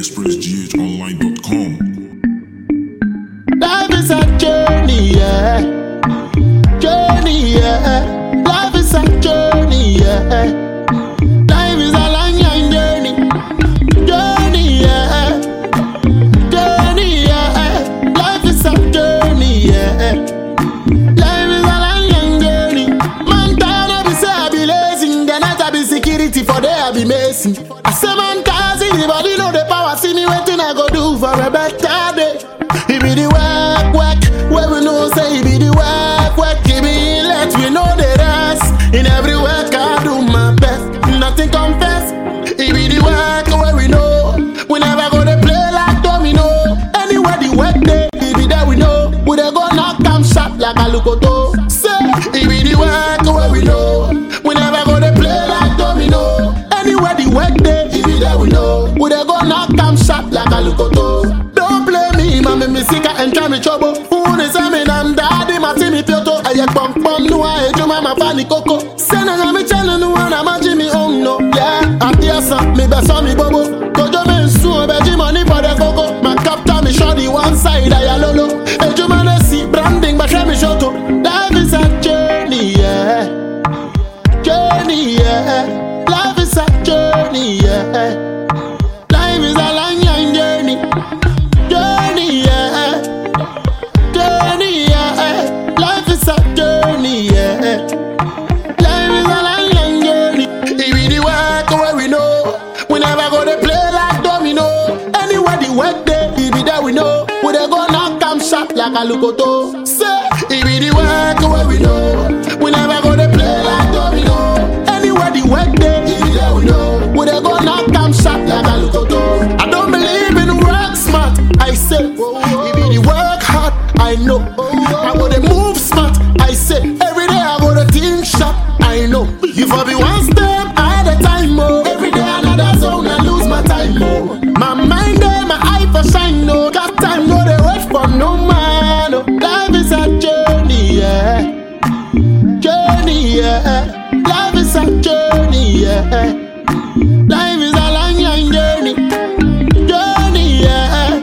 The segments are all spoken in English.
expressghonline.com. Life is a journey, yeah. Journey, yeah. Life is a journey, yeah. Life is a long journey. Journey, yeah. Journey, yeah. Life is a journey, yeah. Life is a long journey. Man, tired of be say I be lazy. The night I be security, for day I be messy. I say man, can't see the body, know the power. See me waiting, I go do for a better day. He be the work, where we know say he be the work, he be let we know the rest. In every work I do my best, nothing confess. He be the work where we know, we never gonna play like domino. Anywhere the work day, he be there we know, we dey go knock am shot like a lukoto. Say, he be the work where we know, we never gonna play like domino. Anywhere the work day, he be there we know, we dey go knock am shot like a lukoto. Mami misika and try me trouble. Who is a man and daddy ma see me pioto. Aye pom pom no I ejo mama fani coco. Sena na me channel no one am Jimmy on no. Yeah, I hear some me best on me bobo. Kojo me soon beji money for the coco. My captain me shot the one side I lolo. Ejo man see branding but try me shoto. Life is a journey, yeah. Journey, yeah. Life is a journey, yeah. Life is a long journey. Journey, yeah. Journey, yeah. Life is a journey, yeah. Life is a long, long journey. It be the work where we know, we never gonna play like domino. Anywhere the work day, it be there we know, we dey go knock am shot like a lukoto. Say, it be the work where we know, we never gonna play like domino. Anywhere the work day, it be there we know, we dey go knock am shot like a lukoto. I don't believe in work smart, I say, if be the work hard, I know. I wanna move smart, I say, every day I wanna think sharp, I know. If I be one step at a time, oh, every day another zone, I lose my time, oh. My mind there, my eye for shine, no. Got time, no, they wait for no man, oh. Life is a journey, yeah. Journey, yeah. Life is a journey, yeah. Life is a long, long journey. Journey, yeah.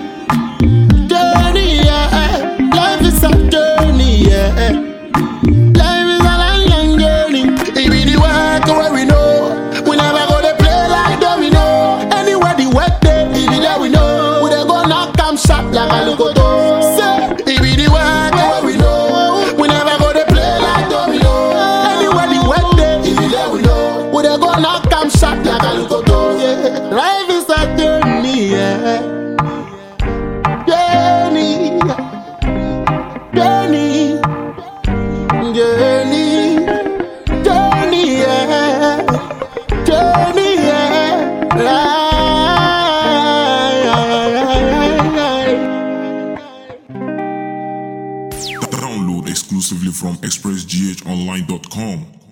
Journey, yeah. Life is a journey, yeah. Life is a long, long journey. It be the work where we know, we never gonna play like domino. Anywhere the work day, it be there we know, we dey go knock am shot like a lukoto. Say, it be the work where we know, we never gonna play like domino. Anywhere the work day, it be there we know, we dey go knock am shot like a lukoto. Yeah. Life is a journey, yeah. Journey, journey, journey, journey, yeah. Journey, yeah. Download exclusively from expressghonline.com.